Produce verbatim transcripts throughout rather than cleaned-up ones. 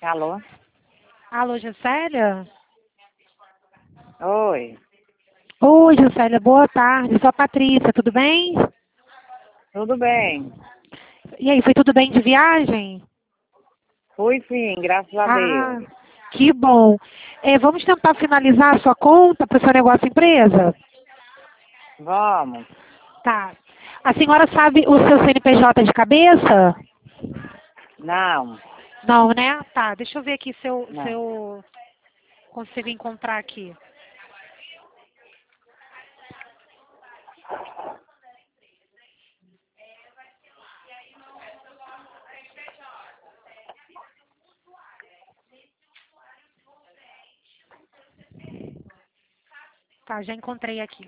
Alô? Alô, Juscelia? Oi, Oi, Juscelia, boa tarde. Sou a Patrícia, tudo bem? tudo bem? E aí, foi tudo bem de viagem? Fui sim, graças a Ah, Deus. que bom. É, vamos tentar finalizar a sua conta para o seu negócio empresa? Vamos. Tá. A senhora sabe o seu C N P J de cabeça? Não, Não, né? Tá, deixa eu ver aqui se eu, se não. eu consigo encontrar aqui. Tá, já encontrei aqui.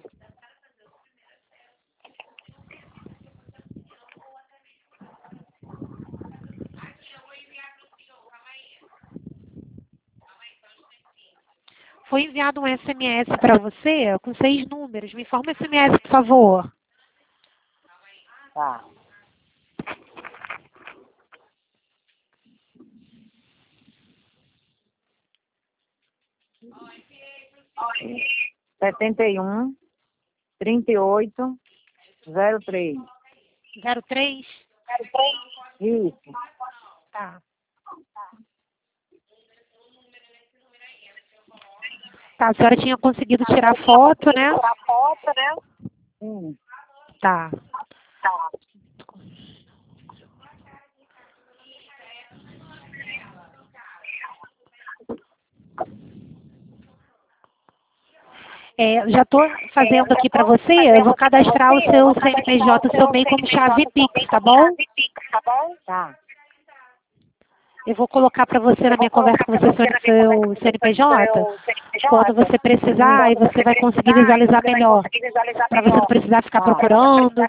Foi enviado um S M S para você com seis números. Me informa o S M S, por favor. Tá. Setenta e um, trinta e oito, zero três. zero três? Isso. Tá. Tá, a senhora tinha conseguido tirar foto, né? Sim. Tá. É, já estou fazendo aqui para você, eu vou cadastrar o seu C N P J, o seu MEI como chave Pix, tá bom? Tá. Eu vou colocar para você na minha conversa com você sobre o seu C N P J. Quando você precisar, aí você vai conseguir visualizar melhor, para você não precisar ficar Tá. procurando.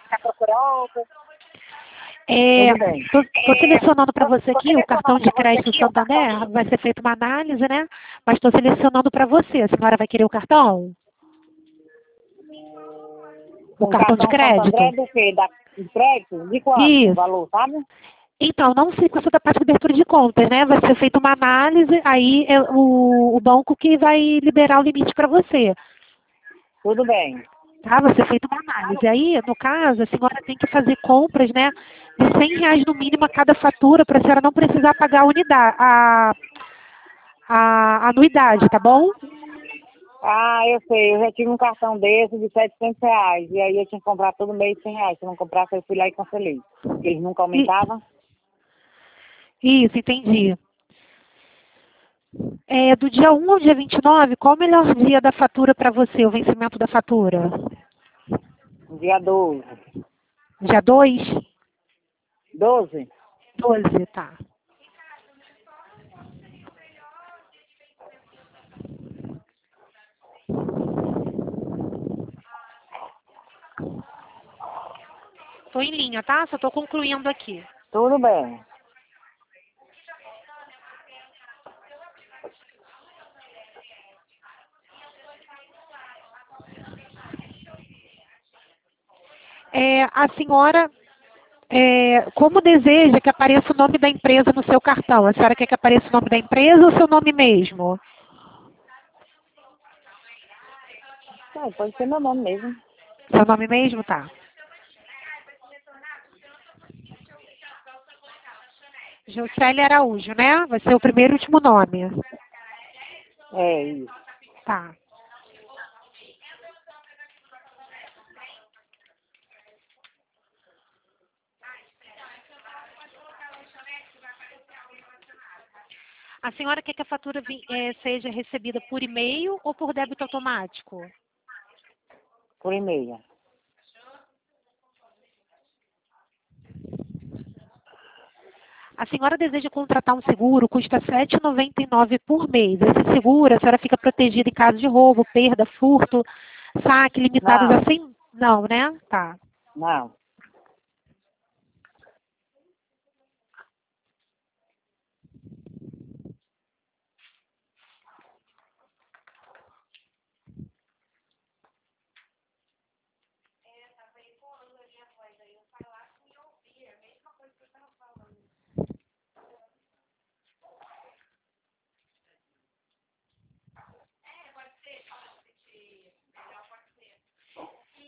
Tudo bem. Estou selecionando para você aqui o cartão de crédito Santander, vai ser feita uma análise, né? Mas estou selecionando para você. A senhora vai querer o cartão? O Um cartão de cartão crédito? Santander do quê? Da, de crédito? De quanto? O Isso. valor, sabe? Então, não sei com essa parte de abertura de contas, né? Vai ser feita uma análise, aí é o, o banco que vai liberar o limite para você. Tudo bem. Tá? Vai ser feita uma análise. Aí, no caso, a senhora tem que fazer compras, né? De cem reais no mínimo a cada fatura, para a senhora não precisar pagar a unidade, a, a anuidade, tá bom? Ah, eu sei, eu já tive um cartão desse de setecentos reais. E aí eu tinha que comprar todo mês cem reais. Se eu não comprasse, eu fui lá e cancelei. Porque eles nunca E- aumentavam. Isso, entendi. É, do dia um ao dia vinte e nove, qual o melhor dia da fatura para você, o vencimento da fatura? Dia doze. Dia dois? doze? doze, tá. Estou em linha, tá? Só estou concluindo aqui. Tudo bem. É, a senhora, é, como deseja que apareça o nome da empresa no seu cartão? A senhora quer que apareça o nome da empresa ou seu nome mesmo? Ah, pode ser meu nome mesmo. Seu nome mesmo, tá. Juscelia Araújo, né? Vai ser o primeiro e último nome. É isso. Tá. A senhora quer que a fatura vi- eh, seja recebida por e-mail ou por débito automático? Por e-mail. A senhora deseja contratar um seguro, custa sete reais e noventa e nove centavos por mês. Esse seguro, a senhora fica protegida em caso de roubo, perda, furto, saque, limitados a Não, cem... Não, né? Tá. não.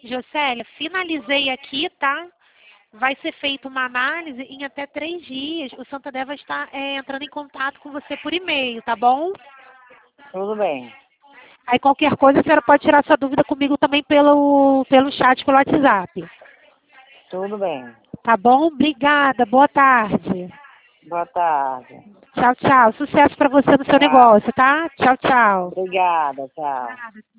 Jocélia, finalizei aqui, tá? Vai ser feita uma análise em até três dias. O Santander vai estar é, entrando em contato com você por e-mail, tá bom? Tudo bem. Aí qualquer coisa a senhora pode tirar sua dúvida comigo também pelo, pelo chat, pelo WhatsApp. Tudo bem. Tá bom? Obrigada. Boa tarde. Boa tarde. Tchau, tchau. Sucesso para você no seu Tchau. negócio, tá? Tchau, tchau. Obrigada, tchau. Nada.